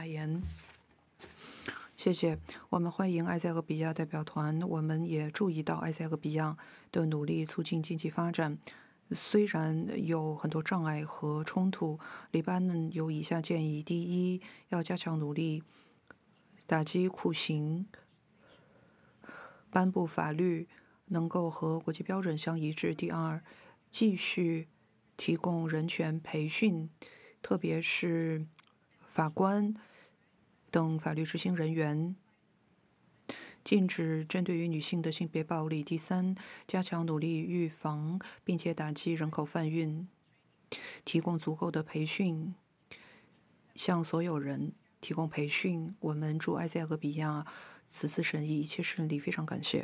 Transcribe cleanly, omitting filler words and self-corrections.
言。谢谢。我们欢迎埃塞俄比亚代表团。我们也注意到埃塞俄比亚的努力促进经济发展，虽然有很多障碍和冲突。黎巴嫩有以下建议：第一，要加强努力打击酷刑，颁布法律能够和国际标准相一致；第二，继续提供人权培训，特别是法官等法律执行人员，禁止针对于女性的性别暴力；第三，加强努力预防并且打击人口贩运，提供足够的培训，向所有人提供培训。我们祝埃塞俄比亚此次审议一切顺利，非常感谢。